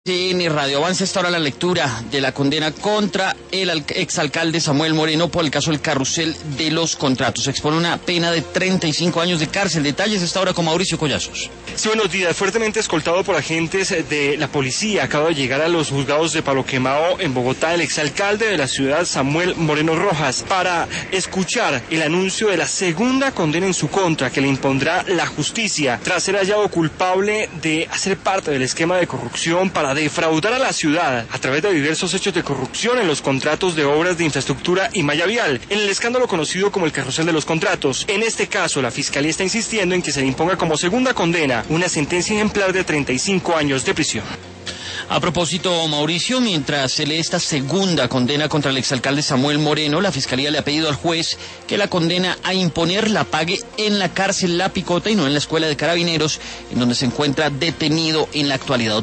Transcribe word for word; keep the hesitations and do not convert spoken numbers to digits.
En Radio avanza esta hora la lectura de la condena contra el exalcalde Samuel Moreno por el caso del carrusel de los contratos. Se expone una pena de treinta y cinco años de cárcel. Detalles esta hora con Mauricio Collazos. Sí, buenos días. Fuertemente escoltado por agentes de la policía, acaba de llegar a los juzgados de Palo Quemado en Bogotá el exalcalde de la ciudad, Samuel Moreno Rojas, para escuchar el anuncio de la segunda condena en su contra que le impondrá la justicia tras ser hallado culpable de hacer parte del esquema de corrupción para defraudar a la ciudad a través de diversos hechos de corrupción en los contratos de obras de infraestructura y malla vial, en el escándalo conocido como el carrusel de los contratos. En este caso, la Fiscalía está insistiendo en que se le imponga como segunda condena una sentencia ejemplar de treinta y cinco años de prisión. A propósito, Mauricio, mientras se lee esta segunda condena contra el exalcalde Samuel Moreno, la Fiscalía le ha pedido al juez que la condena a imponer la pague en la cárcel La Picota y no en la Escuela de Carabineros, en donde se encuentra detenido en la actualidad.